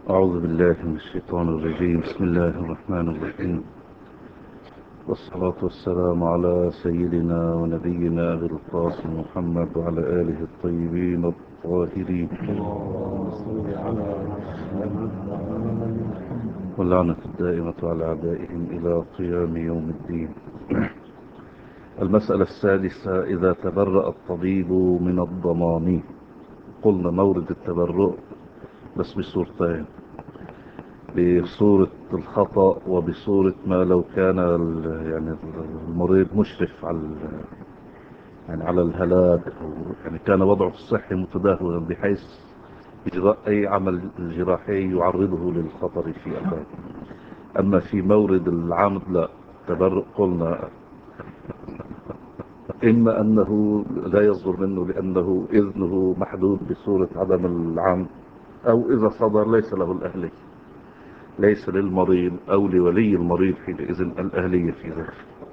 أعوذ بالله من الشيطان الرجيم. بسم الله الرحمن الرحيم، والصلاة والسلام على سيدنا ونبينا أبي القاسم محمد وعلى آله الطيبين الطاهرين، اللهم صل على محمد. واللعنة الدائمة على أعدائهم إلى قيام يوم الدين. المسألة السادسة: إذا تبرأ الطبيب من الضمان. قلنا مورد التبرؤ بس بصورتين: بصورة الخطأ وبصورة ما لو كان يعني المريض مشرف على يعني على الهلاك، أو يعني كان وضعه الصحي متدهورا بحيث إجراء أي عمل جراحي يعرضه للخطر في الباب. أما في مورد العمد لا تبرؤ. قلنا إما أنه لا يصدر منه لأنه إذنه محدود بصورة عدم العمد، أو إذا صدر ليس له الأهلية، ليس للمريض أو لولي المريض حينئذ الأهلية في ذلك.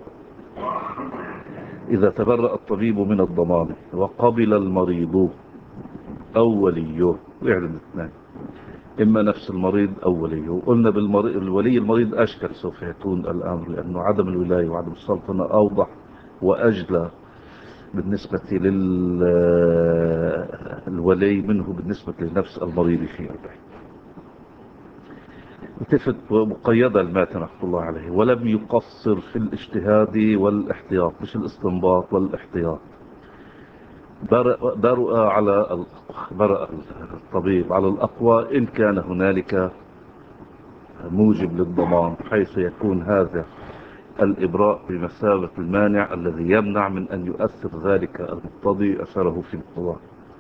إذا تبرأ الطبيب من الضمان وقبل المريض أو وليه، يعني الاثنين، إما نفس المريض أو وليه. قلنا ولي المريض أشكل سوف يكون الأمر، لأنه عدم الولاية وعدم السلطنة أوضح وأجلى بالنسبة للولي منه بالنسبة لنفس المريض في البيت. التفت مقيدة الماتن رحمه الله عليه: ولم يقصر في الاجتهاد والاحتياط، مش الاستنباط والاحتياط. برأ الطبيب على الأقوى إن كان هنالك موجب للضمان، حيث يكون هذا الإبراء بمثابة المانع الذي يمنع من أن يؤثر ذلك المقتضي أثره في القضاء.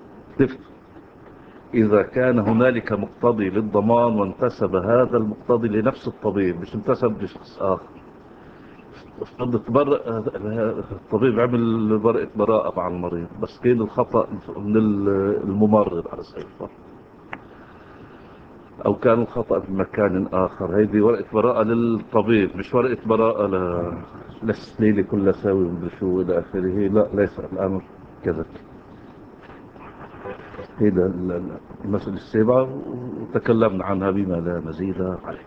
إذا كان هنالك مقتضي للضمان وانتسب هذا المقتضي لنفس الطبيب، مش انتسب لشخص آخر. الطبيب عمل ورقة براءة مع المريض، بس كان الخطأ من الممرض على سبيل الفرض، أو كان الخطأ في مكان آخر. هذه ورقة براءة للطبيب، مش ورقة براءة للسليلة كلها ساوي ومدري شو إلى آخره. لا، ليس الأمر كذا. هذا المسألة السابعة وتكلمنا عنها بما لا مزيد عليه.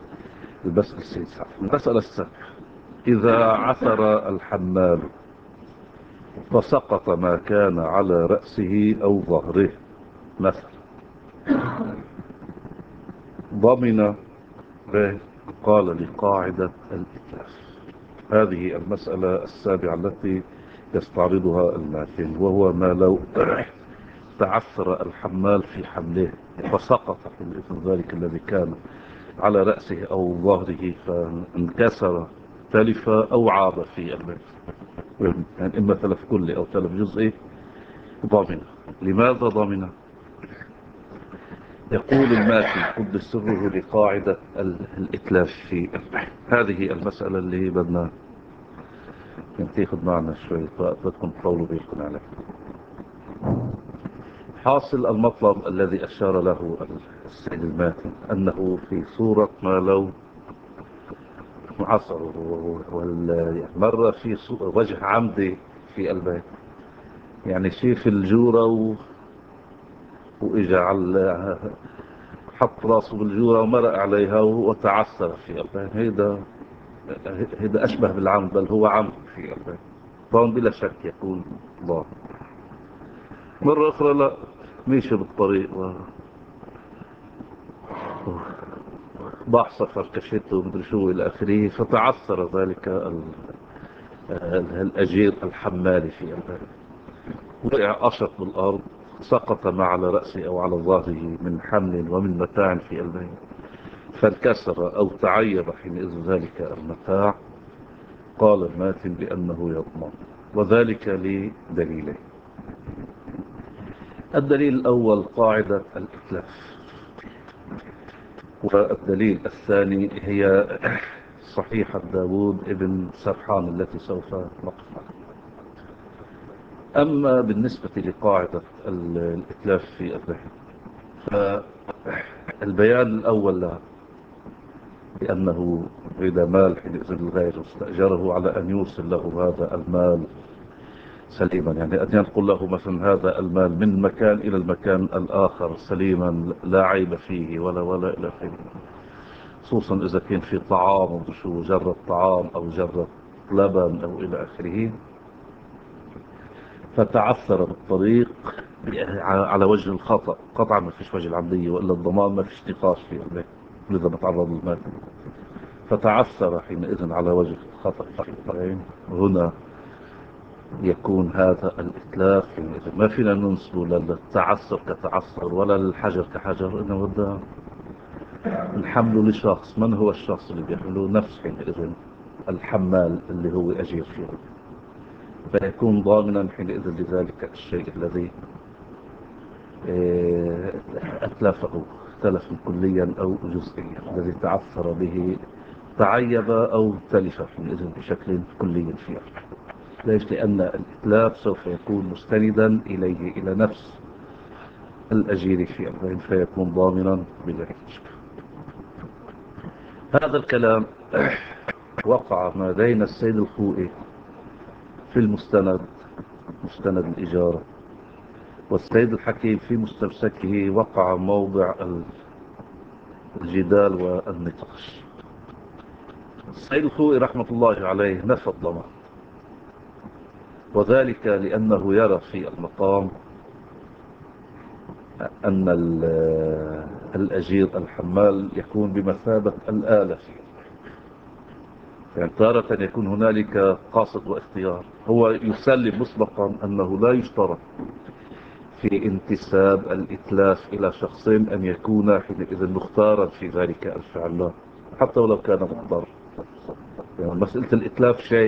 المسألة السابعة: إذا عثر الحمال فسقط ما كان على رأسه أو ظهره مثلا، ضمن به؟ قال لقاعدة الإتلاف. هذه المسألة السابعة التي يستعرضها الماتن، وهو ما لو تعثر الحمال في حمله فسقط في ذلك الذي كان على رأسه أو ظهره، فانكسر، تلف أو عاب في البيت، يعني إما تلف كلي أو تلف جزئي، ضامنة. لماذا ضامنة؟ يقول الماتن قدس سره لقاعدة الإتلاف في هذه المسألة اللي بدنا تاخد معنا شوية وقت، بدكم تطولوا بالكم عليه. حاصل المطلب الذي أشار له السيد الماتن أنه في صورة ما لو عصر مرة في وجه عمدي في البيت، يعني شيء في الجورة وإجا على حط راسه بالجورة ومرق عليها وتعثر في البيت. هيدا أشبه بالعمد، بل هو عمد في البيت، طبعا بلا شك يكون ضار. مرة أخرى لا، ماشي بالطريق وضعصة فركشته ومدري شو إلى آخره، فتعثر ذلك الأجير الحمالي في البيت، وقع أشط بالأرض، سقط ما على رأسه أو على ظهره من حمل ومن متاع في البيت، فانكسر أو تعيب حينئذ ذلك المتاع. قال الماتن بأنه يضمن، وذلك لدليلين: الدليل الأول قاعدة الإتلاف، والدليل الثاني هي صحيحة داود ابن سرحان التي سوف نقف. أما بالنسبة لقاعدة الإتلاف في الرحم، فالبيان الأول لها بأنه إذا مال حينئذ الغير استأجره على أن يوصل له هذا المال سليما، يعني أن ينقل له مثلا هذا المال من مكان إلى المكان الآخر سليما لا عيب فيه ولا إلى آخره، خصوصا إذا كان في طعام شو جرد طعام أو جرد لبن أو إلى آخره، فتعثر بالطريق على وجه الخطأ، قطعا ما فيش وجه العملية وإلا الضمان ما فيش نقاش فيه، لذا متعرض للمال، فتعثر حينئذ على وجه الخطأ. هنا يكون هذا الإتلاف حينئذ ما فينا ننسبه للتعثر كتعثر ولا للحجر كحجر، إنه بدنا نحمله لشخص. من هو الشخص اللي بيحمله؟ نفس حينئذ الحمال اللي هو أجير فيه، فيكون ضامنا حينئذ لذلك الشيء الذي أتلفه تلفا كليا أو جزئيا، الذي تعثر به تعيب أو تلف حينئذ بشكل كلي فيه. ليش؟ لأن الإتلاف سوف يكون مستندا إليه، إلى نفس الأجير في أمرين، فيكون ضامنا بذلك. هذا الكلام وقع ما بين السيد الخوئي في المستند، مستند الإجارة، والسيد الحكيم في مستمسكه، وقع موضع الجدال والنقاش. السيد الخوئي رحمة الله عليه نفى الضمان، وذلك لأنه يرى في المقام أن الأجير الحمال يكون بمثابة الآلة، يعني تارة يكون هنالك قاصد واختيار. هو يسلم مسبقا أنه لا يشترط في انتساب الإتلاف إلى شخصين أن يكون حينئذ مختارا في ذلك الفعل، لا، حتى ولو كان مضطر. يعني مسألة الإتلاف شيء،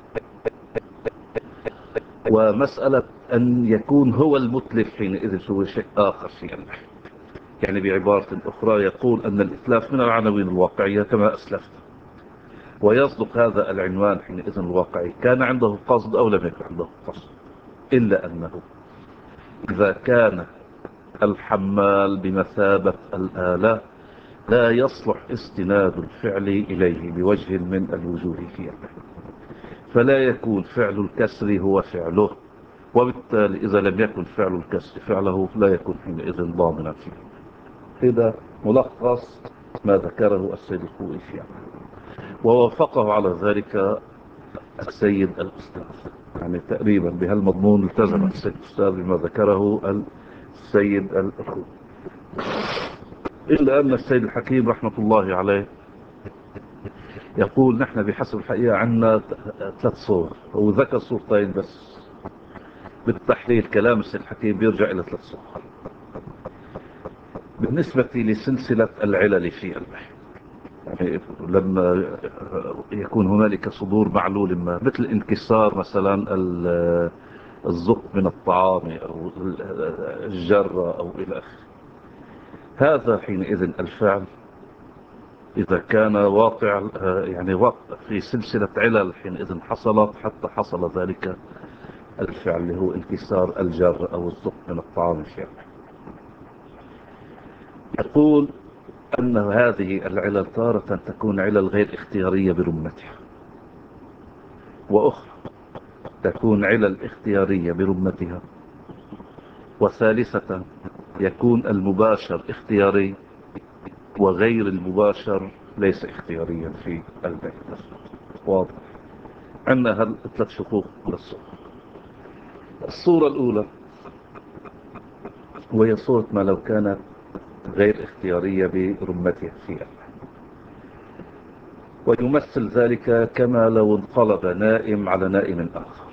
ومسألة أن يكون هو المتلف حينئذ هو شيء آخر فيه. يعني بعبارة أخرى يقول أن الإتلاف من العناوين الواقعية كما أسلفت، ويصدق هذا العنوان حينئذ الواقعي كان عنده قصد أو لم يكن عنده قصد، إلا أنه إذا كان الحمال بمثابة الآلة لا يصلح استناد الفعل إليه بوجه من الوجوه فيه، فلا يكون فعل الكسر هو فعله، وبالتالي إذا لم يكن فعل الكسر فعله لا يكون حينئذ ضامنا فيه. هذا ملخص ما ذكره السيد الخوئي فيه، ووافقه على ذلك السيد الأستاذ، يعني تقريبا بهالمضمون التزم السيد الأستاذ بما ذكره السيد الأخوي. إلا أن السيد الحكيم رحمة الله عليه يقول نحن بحسب الحقيقة عندنا 3 صور، هو ذكر صورتين بس. بالتحليل كلام السيد الحكيم بيرجع إلى 3 صور. بالنسبة لسلسلة العلل في البحث، يعني لما يكون هنالك صدور معلول ما، مثل انكسار مثلا الزق من الطعام أو الجرة أو إلى آخره، هذا حينئذ الفعل إذا كان واقع يعني واقع في سلسلة علل حينئذ حصلت حتى حصل ذلك الفعل اللي هو انكسار الجر أو الزق من الطعام الفعل. يقول أن هذه العلل تارة تكون علل غير اختيارية برمتها، وأخرى تكون علل اختيارية برمتها، وثالثة يكون المباشر اختياري وغير المباشر ليس اختياريا في البيت. واضح؟ عندنا 3 شقوق للصورة. الصورة الأولى وهي صورة ما لو كانت غير اختيارية برمتها فيها، ويمثل ذلك كما لو انقلب نائم على نائم آخر.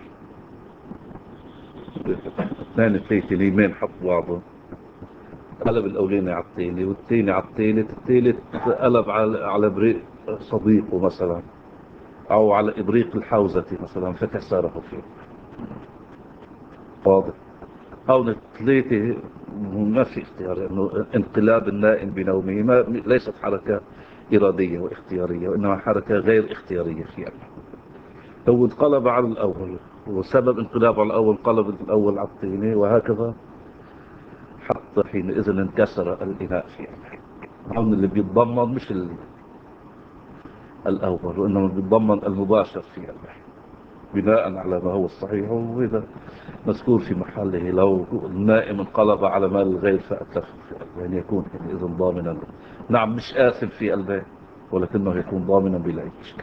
2 تليمين حط بعضهم، قلب الأولين على التالي والتاني على التالت، التالت قلب على بريق صديقه مثلا، أو على إبريق الحوزة مثلا فكسره فيه. واضح؟ أو 3 ما في اختيار، إنه انقلاب النائم بنومه ليست حركة إرادية واختيارية، وإنما حركة غير اختيارية فيها. هو انقلب على الأول، وسبب انقلاب على الأول قلب الأول على الثاني، وهكذا حتى حينئذ انكسر الإناء فيها. هون اللي بيتضمن مش الأول، وإنما بيتضمن المباشر فيها. بناء على ما هو الصحيح، وإذا مذكور في محله. لو النائم انقلب على مال الغير فأتلف في قلبه، يعني يكون إذا ضامنا. نعم مش آثم في قلبه، ولكنه يكون ضامنا بلا أي إشكال.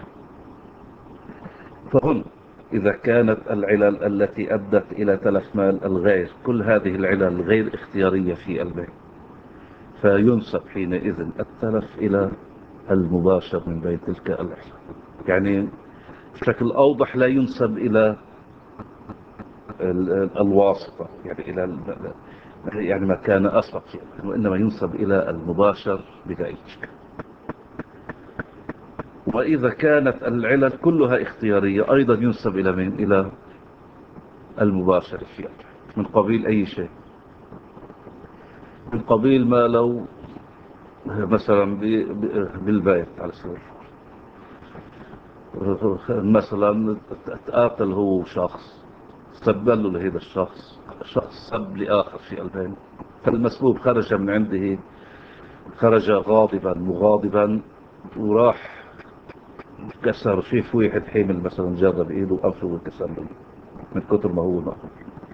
فهنا إذا كانت العلل التي أدت إلى تلف مال الغير كل هذه العلل غير اختيارية في قلبه، فينسب حينئذ التلف إلى المباشر من بين تلك العلل. يعني بشكل أوضح لا ينسب إلى الواسطة، يعني يعني ما كان أسبق فيه، وإنما ينسب إلى المباشر بلا أي إشكال. وإذا كانت العلل كلها اختيارية أيضا ينسب إلى من؟ إلى المباشر فيه، من قبيل أي شيء. من قبيل ما لو مثلا بالبيت على سبيل مثلا تقاتل هو شخص، سب له لهذا الشخص سب لآخر في قلبين، فالمسبوب خرج من عنده، خرج غاضبا مغاضبا، وراح كسر شيف واحد حيمل مثلا، جاب بإيده وأنفه وكسر له من كتر ما هو نقص.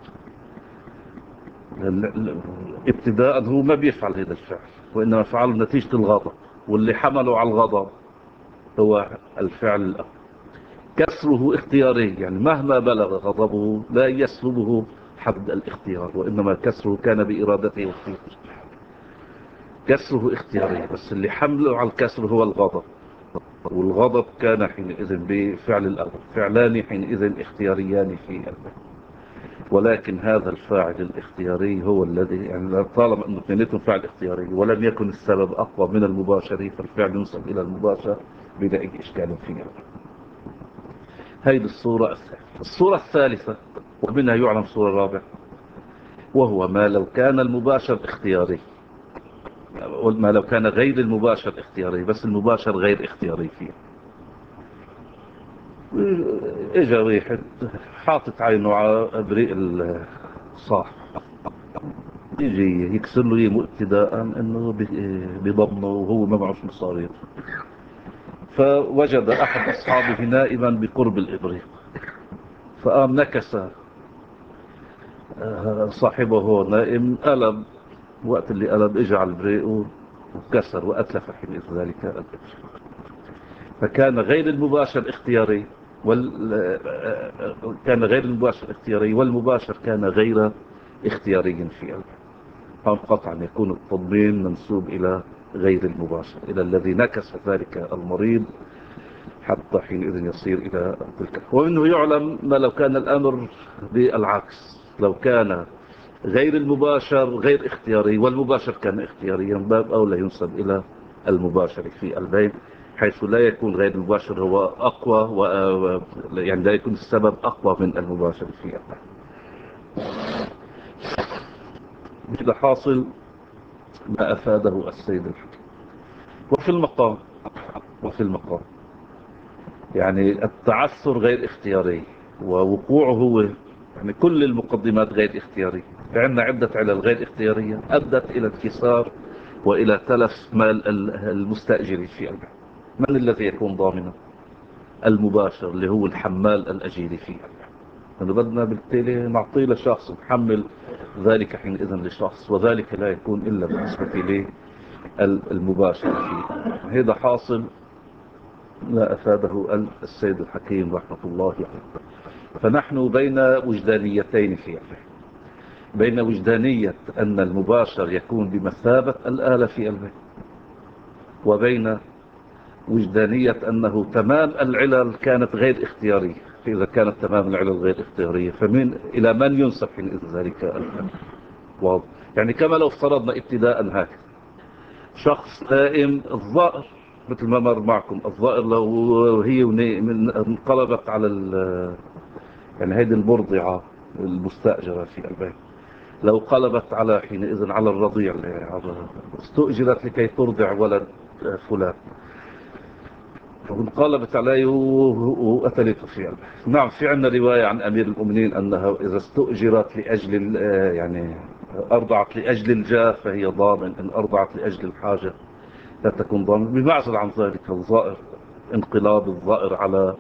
ابتداء هو ما بيفعل هذا الفعل، وإنما فعله نتيجة الغضب، واللي حمله على الغضب هو الفعل الأول. كسره اختياري، يعني مهما بلغ غضبه لا يسلبه حد الاختيار، وإنما كسره كان بإرادته وفيه. كسره اختياري، بس اللي حمله على الكسر هو الغضب، والغضب كان حينئذ بفعل الأول، فعلان حينئذ اختياريان في قلبه. ولكن هذا الفاعل الاختياري هو الذي، يعني طالما أنه اثنيناتهم فاعل اختياري ولم يكن السبب أقوى من المباشر، فالفعل ينسب إلى المباشر بلا أي إشكال فيه. هذه الصورة الثالثة. الصورة الثالثة ومنها يعلم الصورة الرابعة، وهو ما لو كان المباشر اختياري، ما لو كان غير المباشر اختياري بس المباشر غير اختياري فيه. اجا واحد حاطط عينه على ابريق الصاح، يجي يكسر له يمه ابتداء انه بضمنه وهو ما معه مصاريف، فوجد احد اصحابه نائما بقرب الابريق، فقام نكس صاحبه هو نائم، قلب. وقت اللي قلب اجى على البريق وكسر واتلف حين ذلك الابريق. فكان غير المباشر اختياري كان غير المباشر اختياري، والمباشر كان غير اختياري في قلبه. هم قطعا يكون التضمين منسوب إلى غير المباشر، إلى الذي نكس ذلك المريض حتى حينئذ يصير إلى تلك. ومنه يعلم ما لو كان الأمر بالعكس، لو كان غير المباشر غير اختياري والمباشر كان اختياريا، باب أولى ينسب إلى المباشر في البين، حيث لا يكون غير المباشر هو أقوى يعني لا يكون السبب أقوى من المباشر في البين. هذا حاصل ما أفاده السيد الحكيم. وفي المقام يعني التعثر غير اختياري، ووقوعه هو يعني كل المقدمات غير اختيارية. فعندنا عدة علل غير اختيارية أدت إلى انكسار وإلى تلف مال المستأجر في قلبه. من الذي يكون ضامنا؟ المباشر اللي هو الحمال الأجير في قلبه. أنه بدنا بالتالي نعطيه لشخص محمل ذلك حينئذ لشخص، وذلك لا يكون إلا بالنسبة للمباشر فيه. هذا حاصل ما أفاده السيد الحكيم رحمة الله عليه. فنحن بين وجدانيتين في قلبه، بين وجدانية أن المباشر يكون بمثابة الآلة في قلبه، وبين وجدانية أنه تمام العلل كانت غير اختيارية. فإذا كانت تمام العلل غير اختيارية إلى من ينسب حين ذلك الفعل؟ واضح. يعني كما لو افترضنا ابتداء هكذا شخص نائم، الظائر مثل ما مر معكم، الظائر لو هي انقلبت على يعني هذه المرضعة المستأجرة في البيت، لو قلبت على حينئذ على الرضيع استؤجرت لكي ترضع ولد فلان، وانقلبت عليه وقتلته في قلبه. نعم في عندنا رواية عن أمير المؤمنين أنها إذا استؤجرت لأجل يعني أرضعت لأجل الجاه فهي ضامن، إن أرضعت لأجل الحاجة لا تكون ضامن. بمعزل عن ذلك الظائر، انقلاب الظائر على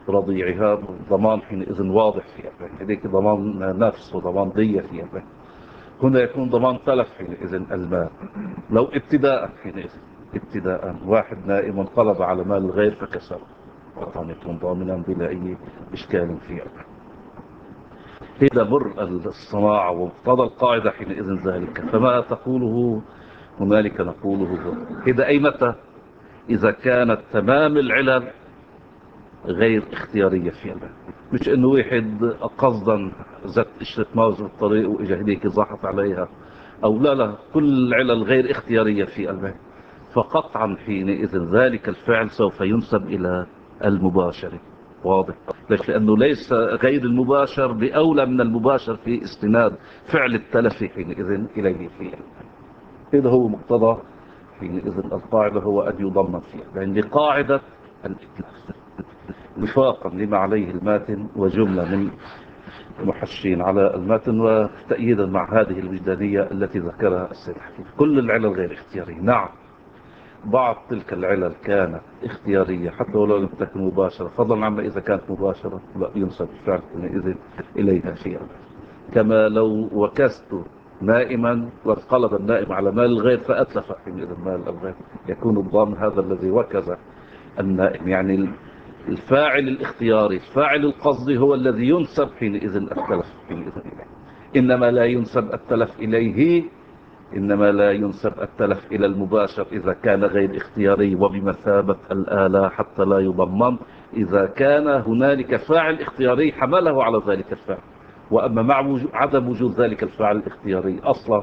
رضيعها ضمان حينئذ واضح فيها، هذيك ضمان نفس وضمان دية فيها. هنا يكون ضمان تلف حينئذ المال. لو ابتداء حينئذ ابتداء واحد نائم انقلب على مال الغير فكسره، طبعا يكون ضامنا بلا أي إشكال فيها. إذا بر الصناعة ومقتضى القاعدة حينئذ ذلك، فما تقوله هنالك نقوله إذا أي متى؟ إذا كانت تمام العلل غير اختيارية في المال، مش إنه واحد قصدا زت اشترت موز بالطريق وإجا هديك ضاحت عليها، أو لا، كل العلل غير اختيارية في المال، فقطعا حينئذ ذلك الفعل سوف ينسب إلى المباشر. واضح؟ ليش؟ لأنه ليس غير المباشر بأولى من المباشر في استناد فعل التلف حينئذ إليه فيه. إذا هو مقتضى حينئذ القاعدة هو أن يضمن فيها، لأن لقاعدة الإتلاف وفاقا لما عليه الماتن وجملة من محشين على الماتن وتأييدا مع هذه الوجدانية التي ذكرها السيد حكيم. كل العلل غير اختيارية، نعم بعض تلك العلل كانت اختيارية حتى ولو لم تكن مباشرة، فضلا عما إذا كانت مباشرة لا ينسب الفعل حينئذ إليها فيها. كما لو وكست نائما وانقلب النائم على مال الغير فأتلف حينئذ مال الغير، يكون الضامن هذا الذي وكز النائم. يعني الفاعل الاختياري الفاعل القصدي هو الذي ينسب حينئذ التلف حينئذ إليه. إنما لا ينسب التلف إليه، إنما لا ينسب التلف إلى المباشر إذا كان غير اختياري وبمثابة الآلة حتى لا يضمن إذا كان هنالك فاعل اختياري حمله على ذلك الفعل. وأما مع عدم وجود ذلك الفاعل الاختياري أصلا،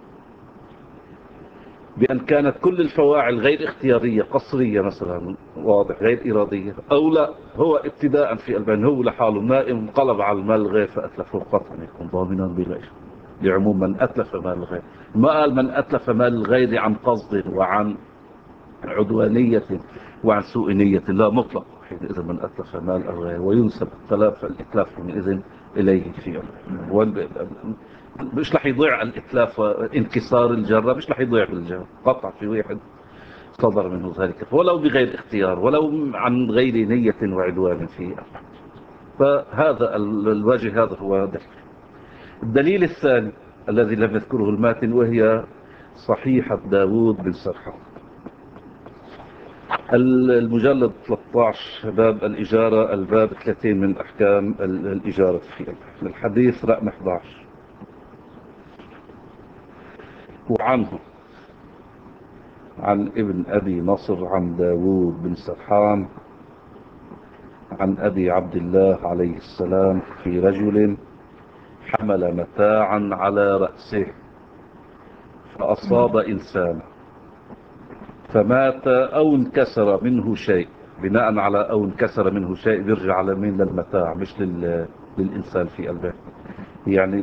بأن كانت كل الفواعل غير اختيارية قصرية مثلا، واضح، غير إرادية، أو لا هو ابتداء في البين هو لحاله نائم انقلب على المال الغير فأتلفه قطعا يكون ضامنا بلا شيء، لعموم من أتلف مال الغير. ما قال من أتلف مال الغير عن قصد وعن عدوانية وعن سوء نية، لا مطلق حينئذ من أتلف مال الغير وينسب الإتلاف حينئذ إليه في مش رح يضيع الإتلاف وانكسار الجرة، مش رح يضيع بالجرة قطع في واحد صدر منه ذلك ولو بغير اختيار ولو عن غير نية وعدوان فيه. فهذا الوجه هذا هو دليل. الدليل الثاني الذي لم يذكره الماتن وهي صحيحة داود بن سرحان، المجلد 13 باب الإجارة، الباب 30 من أحكام الإجارة في الحديث رقم 11. وعنه عن ابن أبي نصر عن داود بن سرحان عن أبي عبد الله عليه السلام في رجل حمل متاعا على رأسه فأصاب إنسانا فمات أو انكسر منه شيء. بناء على أو انكسر منه شيء بيرجع على مين؟ للمتاع مش للإنسان في قلبه، يعني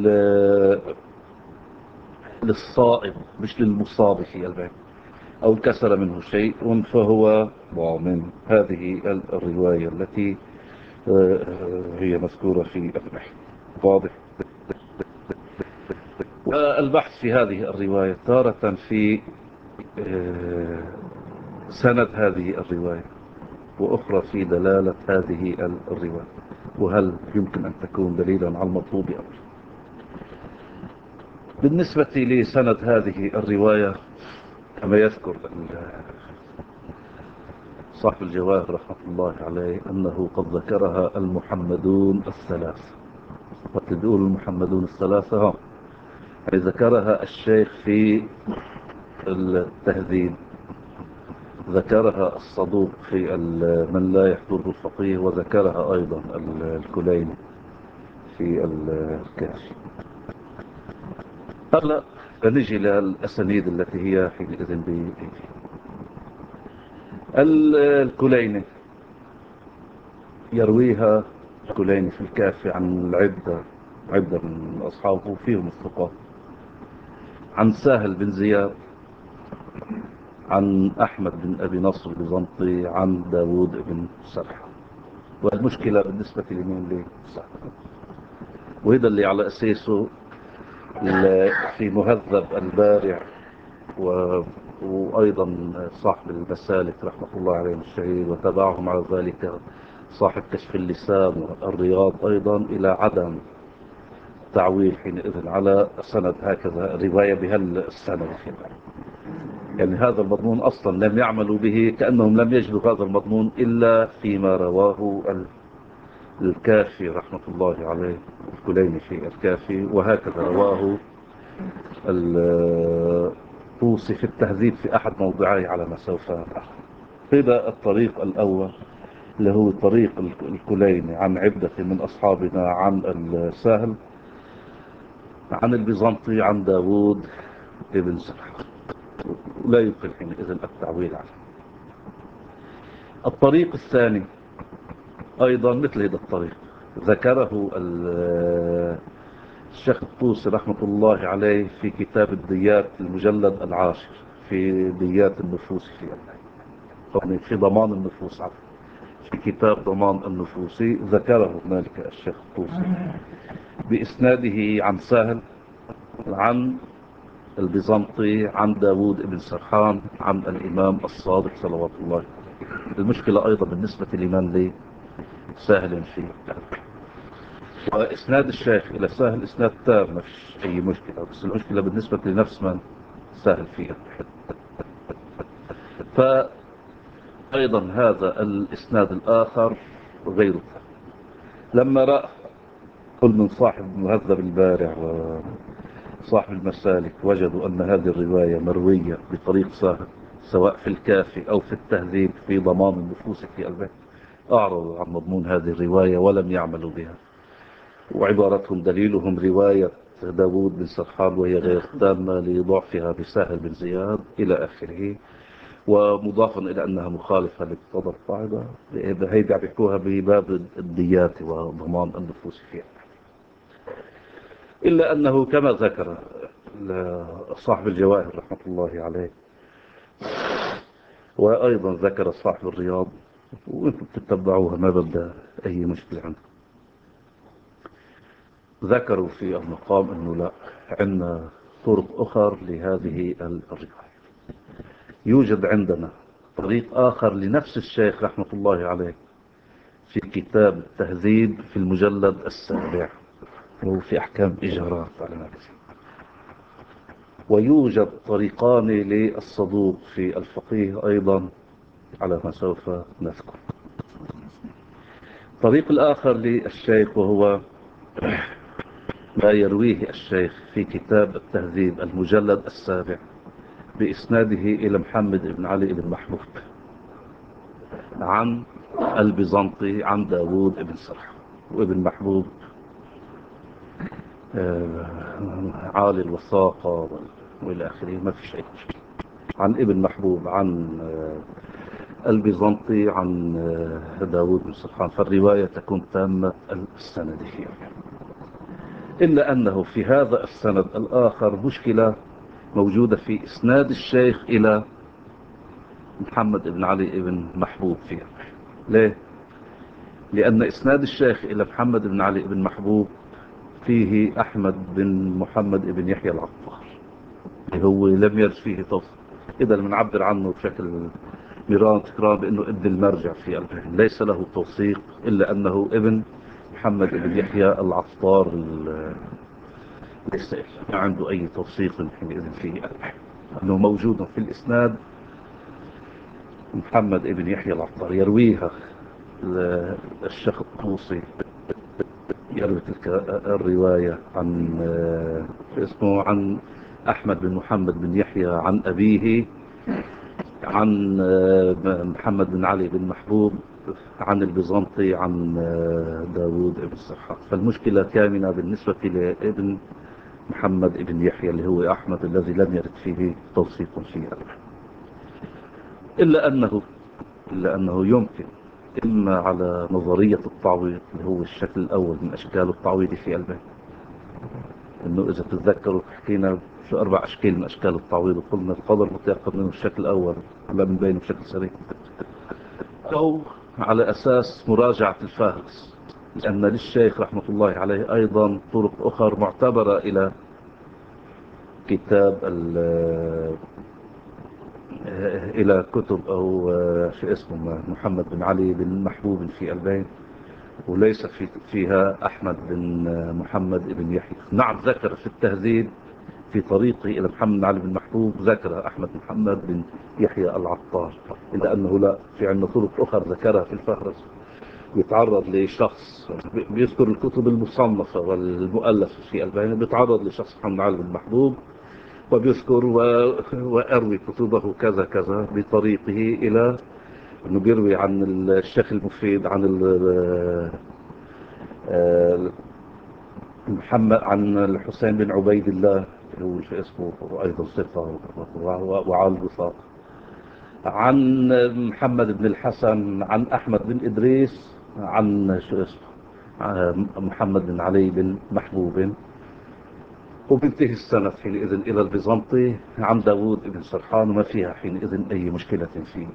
للصائب مش للمصاب في قلبه. أو انكسر منه شيء فهو ضامن. هذه الرواية التي هي مذكورة في النحو. واضح؟ والبحث في هذه الرواية تارة في سند هذه الرواية، وأخرى في دلالة هذه الرواية، وهل يمكن أن تكون دليلا على المطلوب أو لا. بالنسبة لسند هذه الرواية كما يذكر صاحب الجواهر رحمة الله عليه أنه قد ذكرها المحمدون الثلاثة. وقت بيقول المحمدون الثلاثة يعني ذكرها الشيخ في التهذيب، ذكرها الصدوق في من لا يحضره الفقيه، وذكرها أيضا الكليني في الكافي. هلا نجي للأسانيد التي هي حينئذ الكليني يرويها الكليني في الكافي عن عدة من أصحابه فيهم الثقات، عن سهل بن زياد، عن أحمد بن أبي نصر البيزنطي، عن داود بن سرحان. والمشكلة بالنسبة لمن لي سهل، وهذا اللي على أساسه في مهذب البارع وأيضا صاحب المسالك رحمة الله عليهم الشهيد وتبعهم على ذلك صاحب كشف اللسان والرياض أيضا إلى عدم تعويل حينئذ على سند هكذا رواية بهالسند. يعني هذا المضمون أصلا لم يعملوا به، كأنهم لم يجدوا هذا المضمون إلا فيما رواه الكافي رحمة الله عليه، الكليني في الكافي، وهكذا رواه الطوسي في التهذيب في أحد موضعيه على ما سوف نفعل. قيل الطريق الأول اللي هو طريق الكليني عن عدة من أصحابنا عن السهل عن البيزنطي عن داود ابن سرح، لا يمكن حينئذ التعويل عنه. الطريق الثاني أيضا مثل هذا الطريق ذكره الشيخ الطوسي رحمة الله عليه في كتاب الديات المجلد العاشر في ديات النفوس، يعني في ضمان النفوس، في كتاب ضمان النفوس ذكره هنالك الشيخ الطوسي بإسناده عن سهل عن البيزنطي عن داود بن سرحان عن الإمام الصادق صلوات الله. المشكلة أيضا بالنسبة لمن لي سهل فيه، وإسناد الشيخ إلى سهل إسناد تام، ما فيش أي مشكلة، بس المشكلة بالنسبة لنفس من سهل فيه. فأيضا هذا الإسناد الآخر غير تام. لما رأى كل من صاحب مهذب البارع وصاحب المسالك وجدوا أن هذه الرواية مروية بطريق سهل سواء في الكافي أو في التهذيب في ضمان النفوس في البيت، أعرضوا عن مضمون هذه الرواية ولم يعملوا بها، وعبارتهم دليلهم رواية داود بن سرحان وهي غير تامة لضعفها بسهل بن زياد إلى آخره، ومضافا إلى أنها مخالفة لمقتضى القاعدة. هي بيحكوها بباب الديات وضمان النفوس فيها. إلا أنه كما ذكر صاحب الجواهر رحمة الله عليه، وأيضا ذكر صاحب الرياض، وانتم تتبعوها ما بدأ أي مشكلة عنه، ذكروا في المقام أنه لا، عندنا طرق أخر لهذه الرواية. يوجد عندنا طريق آخر لنفس الشيخ رحمة الله عليه في كتاب التهذيب في المجلد السابع، وهو في أحكام إجارات على نفسه. ويوجد طريقان للصدوق في الفقيه أيضا على ما سوف نذكر. الطريق الآخر للشيخ وهو ما يرويه الشيخ في كتاب التهذيب المجلد السابع بإسناده إلى محمد بن علي بن محبوب عن البيزنطي عن داود بن سرح وابن محبوب عالي الوثاقة وإلى آخره، ما في شيء. عن ابن محبوب عن البيزنطي عن داود بن سرحان، فالرواية تكون تامة السند فيها. إلا أنه في هذا السند الآخر مشكلة موجودة في إسناد الشيخ إلى محمد بن علي بن محبوب فيها. ليه؟ لأن إسناد الشيخ إلى محمد بن علي بن محبوب فيه أحمد بن محمد بن يحيى العطار، اللي هو لم يرد فيه توصف، إذا بنعبر عنه بشكل مران تكرار بأنه ابن المرجع في البحث، ليس له توثيق إلا أنه ابن محمد بن يحيى العطار، ليس ما عنده أي توثيق حينئذ في البحث، أنه موجود في الإسناد محمد بن يحيى العطار يرويها الشيخ الطوسي، يروي تلك الرواية عن اسمه عن أحمد بن محمد بن يحيى عن أبيه عن محمد بن علي بن محبوب عن البيزنطي عن داود بن سرحان. فالمشكلة كامنة بالنسبة لابن محمد بن يحيى اللي هو أحمد الذي لم يرد فيه توثيق فيه، إلا أنه يمكن إما على نظرية التعويض اللي هو الشكل الأول من أشكال التعويض في البيت، إنه إذا تتذكروا حكينا شو 4 أشكال من أشكال التعويض، وقلنا القدر متيقن منه الشكل الأول لا من بينه بشكل سريع، أو على أساس مراجعة الفاهرس، لأن للشيخ رحمة الله عليه أيضا طرق أخرى معتبرة إلى كتاب إلى كتب أو في اسمه محمد بن علي بن محبوب في البين، وليس فيها أحمد بن محمد بن يحيى. نعم ذكر في التهذيب في طريقه إلى محمد بن علي بن محبوب ذكر أحمد بن محمد بن يحيى العطار، إلا أنه لا، في عندنا طرق أخرى ذكرها في الفهرس بيتعرض لشخص بيذكر الكتب المصنفة والمؤلفة في البين، بيتعرض لشخص محمد بن علي بن محبوب وبيذكر وأروي كتبه كذا كذا بطريقه إلى أنه بيروي عن الشيخ المفيد عن آه، محمد عن الحسين بن عبيد الله هو في اسمه أيضا ثقة وعلى الوثاق، عن محمد بن الحسن عن أحمد بن إدريس عن شو اسمه محمد بن علي بن محبوب، وبينتهي السند حينئذ إلى البيزنطي عن داوود بن سرحان، وما فيها حينئذ أي مشكلة فيه.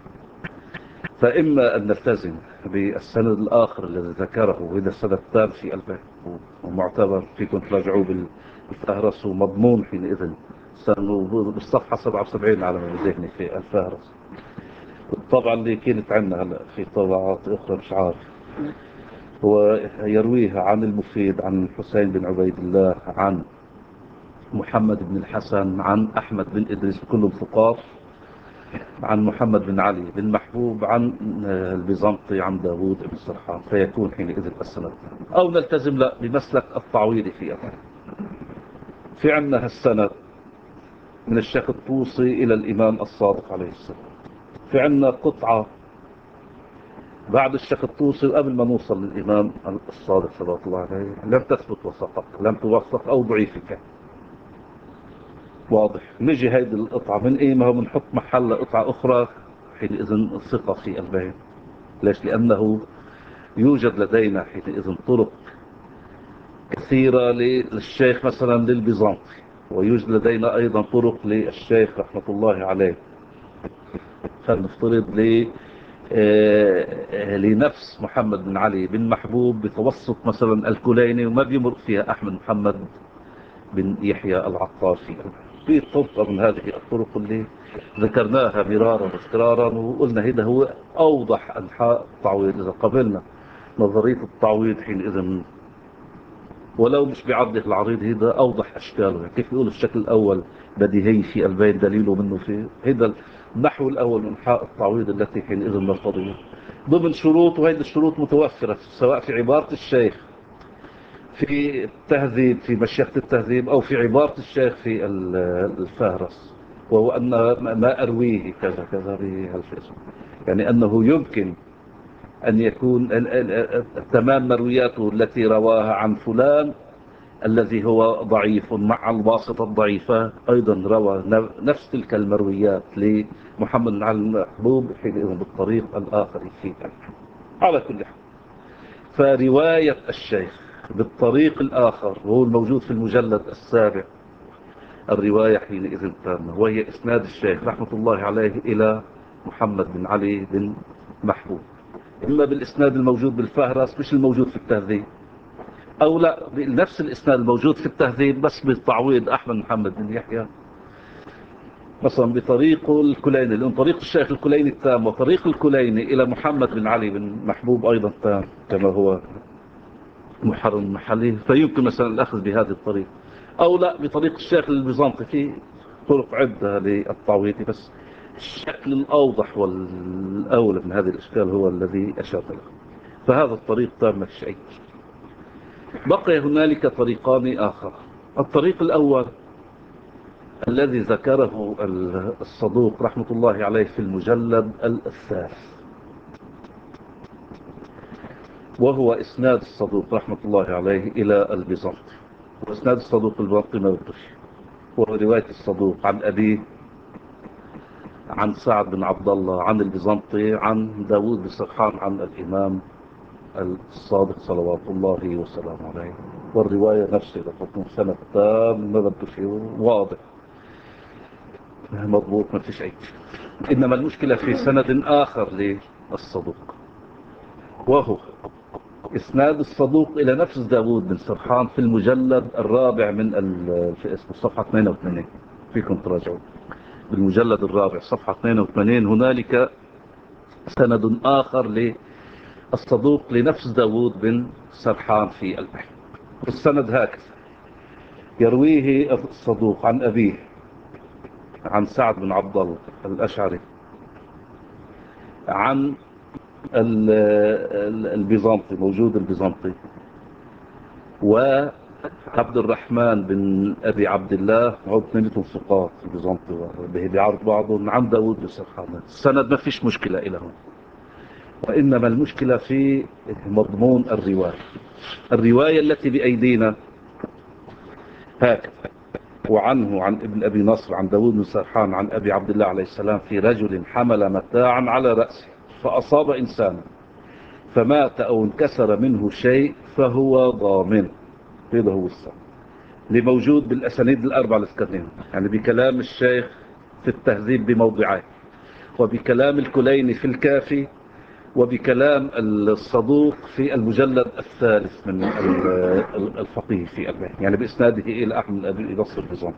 فإما أن نلتزم بالسند الآخر الذي ذكره، وإذا السند التام في الباب ومعتبر فيكم تراجعوه بالفهرس ومضمون حينئذ بالصفحة 77 على ما ذهني في الفهرس. طبعا اللي كانت عندنا هلا في طبعات أخرى مش عارف، هو يرويها عن المفيد عن الحسين بن عبيد الله عن محمد بن الحسن عن أحمد بن إدريس كلهم ثقات، عن محمد بن علي بن محبوب عن البيزنطي عن داوود بن سرحان، فيكون حينئذ السند. أو نلتزم لا بمسلك التعويض فيها. في عندنا السند من الشيخ الطوسي إلى الإمام الصادق عليه السلام، في عندنا قطعة بعد الشيخ الطوسي وقبل ما نوصل للإمام الصادق صلى الله عليه لم تثبت وثقت، لم توثق أو ضعيفة. واضح. نجي هيدي القطعة من قيمها بنحط محلها قطعة أخرى حينئذ الثقة في البين. ليش؟ لأنه يوجد لدينا حينئذ طرق كثيرة للشيخ مثلا للبيزنطي، ويوجد لدينا أيضا طرق للشيخ رحمة الله عليه، فلنفترض لنفس محمد بن علي بن محبوب بتوسط مثلا الكليني وما بيمر فيها أحمد محمد بن يحيى العطار في طرق من هذه الطرق اللي ذكرناها مرارا وتكرارا، وقلنا هذا هو أوضح أنحاء التعويض. إذا قبلنا نظرية التعويض حينئذ ولو مش بعرضه العريض، هذا أوضح أشكاله. يعني كيف يقول الشكل الأول بديهي في البين دليله منه في هذا النحو الأول من أنحاء التعويض التي حينئذ نرتضيها ضمن شروط، وهذه الشروط متوفرة سواء في عبارة الشيخ في التهذيب في مشيخة التهذيب أو في عبارة الشيخ في الفهرس، وهو أن ما أرويه كذا كذا بهالفئة، يعني أنه يمكن أن يكون تمام مروياته التي رواها عن فلان الذي هو ضعيف مع الواسطة الضعيفة أيضا روى نفس تلك المرويات لمحمد بن علي المحبوب حينئذ بالطريق الآخر فيه. على كل حال، فرواية الشيخ بالطريق الآخر وهو الموجود في المجلد السابع، الرواية حينئذ تامة، وهي إسناد الشيخ رحمة الله عليه إلى محمد بن علي بن محبوب، إما بالإسناد الموجود بالفهرس مش الموجود في التهذيب، أو لا بنفس الإسناد الموجود في التهذيب بس بالتعويض أحمد محمد بن يحيى مثلا بطريق الكليني، لأن طريق الشيخ الكليني التام وطريق الكليني إلى محمد بن علي بن محبوب أيضا تام كما هو محرم محلي، فيمكن مثلا الأخذ بهذه الطريق، أو لا بطريق الشيخ البيزنطي. في طرق عدة للتعويض، بس الشكل الأوضح والأولى من هذه الإشكال هو الذي أشار له، فهذا الطريق تام ما فيش أي. بقي هنالك طريقان آخر. الطريق الأول الذي ذكره الصدوق رحمة الله عليه في المجلد الثالث، وهو إسناد الصدوق رحمة الله عليه إلى البيزنطي، وإسناد الصدوق البيزنطي موقف، وهو رواية الصدوق عن أبيه عن سعد بن عبد الله عن البيزنطي عن داوود بن سرحان عن الإمام الصادق صلوات الله وسلامه عليه، والرواية نفسها تكون سنة تام ما بده شيء واضح مضبوط ما فيش أي شيء. إنما المشكلة في سند آخر للصدوق، وهو إسناد الصدوق إلى نفس داوود بن سرحان في المجلد الرابع من في اسم الصفحة 82 فيكم تراجعوا. بالمجلد الرابع صفحة 82 هنالك سند آخر للصدوق لنفس داود بن سرحان في البحر. السند هكذا: يرويه الصدوق عن أبيه عن سعد بن عبد الله الأشعري عن البيزنطي، موجود البيزنطي، وعبد الرحمن بن أبي عبد الله، وهو اثنينهم ثقات البيزنطي بيعرض بعضهم عن داود بن سرحان. السند ما فيش مشكلة إلى هون، وإنما المشكلة في مضمون الرواية التي بأيدينا هكذا: وعنه عن ابن أبي نصر عن داود بن سرحان عن أبي عبد الله عليه السلام في رجل حمل متاعا على رأسه فأصاب إنسانا فمات أو انكسر منه شيء فهو ضامن. هذا هو السبب لموجود بالأسانيد الأربعة الاسكندنافية، يعني بكلام الشيخ في التهذيب بموضعين، وبكلام الكليني في الكافي، وبكلام الصدوق في المجلد الثالث من الفقيه في البحر، يعني بإسناده إلى أحمد أبي نصر البيزنطي.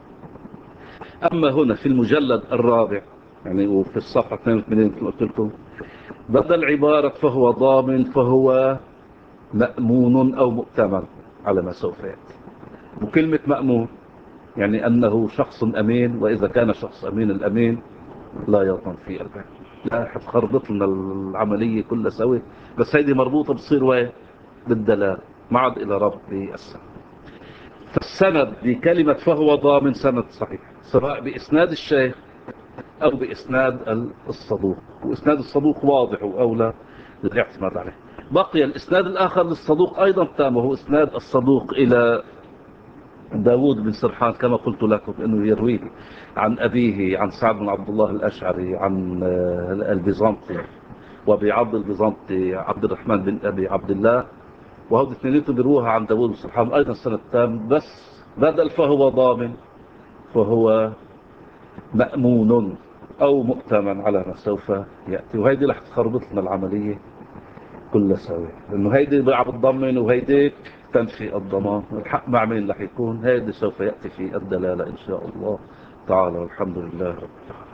أما هنا في المجلد الرابع، يعني وفي الصفحة 82 مثل قلت لكم، بدل عبارة فهو ضامن فهو مأمون أو مؤتمن على ما سوف يأتي. وكلمة مأمون يعني أنه شخص أمين، وإذا كان شخص أمين الأمين لا يضمن في البحر. لا هتخربط لنا العملية كلها سوي، بس هيدي مربوطة بتصير وين بالدلال معد إلى رب السنة. فالسند بكلمة فهو ضامن سند صحيح، سواء بإسناد الشيخ أو بإسناد الصدوق، وإسناد الصدوق واضح وأولى للاعتماد عليه. بقي الإسناد الآخر للصدوق أيضا تام، وهو إسناد الصدوق إلى داود بن سرحان كما قلت لكم، أنه يرويه عن أبيه عن سعد بن عبد الله الأشعري عن البيزنطي، وبعبد البيزنطي عبد الرحمن بن أبي عبد الله، وهو الاثنين بيروها عن داود بن سرحان أيضا سنة تام، بس بدل فهو ضامن فهو مأمون أو مؤتمن على ما سوف يأتي. وهيدي رح تخربط لنا العملية كلها سوا، لأنه هيدي بقى بتضمن وهيديك تنفي الضمان. الحق مع مين رح يكون؟ هيدي سوف يأتي في الدلالة إن شاء الله تعالى، والحمد لله رب العالمين.